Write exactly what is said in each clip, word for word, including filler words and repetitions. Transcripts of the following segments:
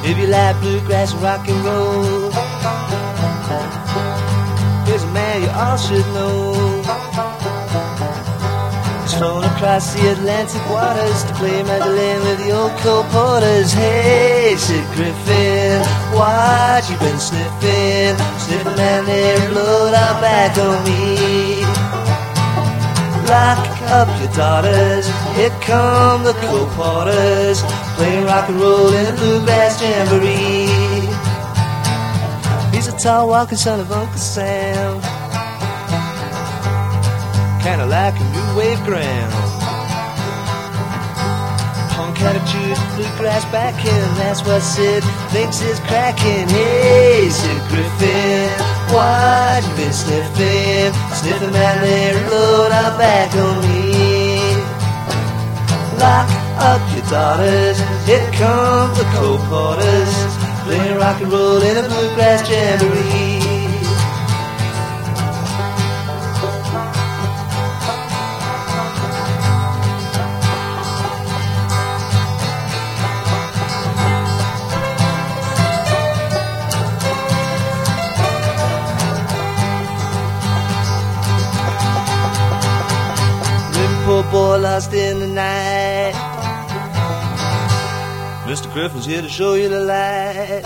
If you like bluegrass and rock and roll, here's a man you all should know. He's flown across the Atlantic waters to play mandolin with the old Cole Porters. Hey, Sid Griffin, what you been sniffing? Sniffing man there, blowed out back on me. Lock up your daughters, here come the Cole Porters, playing rock and roll in a bluegrass jamboree. He's a tall walking son of Uncle Sam, kinda like a new wave ground. Punk attitude, bluegrass backing, that's what Sid thinks is cracking. Hey, Sid Griffin, what you been sniffing? Sniffing man there, load up back on me. Lock up your daughters, here come the Cole Porters, playing rock and roll in a bluegrass jamboree. Poor boy lost in the night. Mister Griffin's here to show you the light.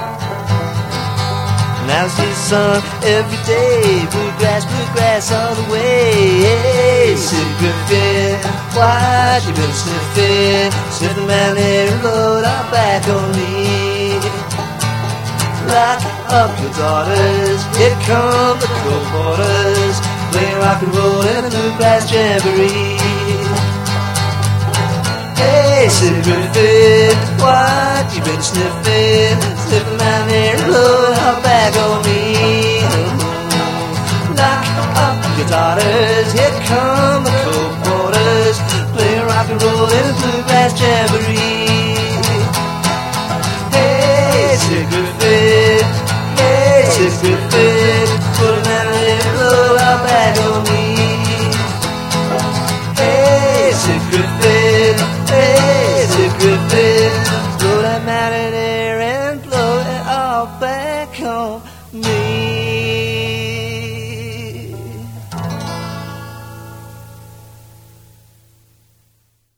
Now see son every day, bluegrass, bluegrass all the way. Hey, Sid Griffin, what you been sniffing? Sniffing man there and load up back on me. Lock up your daughters, here come the Cole Porters, playing rock and roll in a bluegrass jamboree. Hey, Sid Griffin, what you been sniffing? Sniffing man there, blow her back on me. Knock up your daughters, here come the Cole Porters, playing rock and roll in a bluegrass jamboree. Hey, Sid Griffin, hey, Sid Griffin, put a man there, blow her back on me. Hey, Sid Griffin, hey, Sid Griffin, blow that man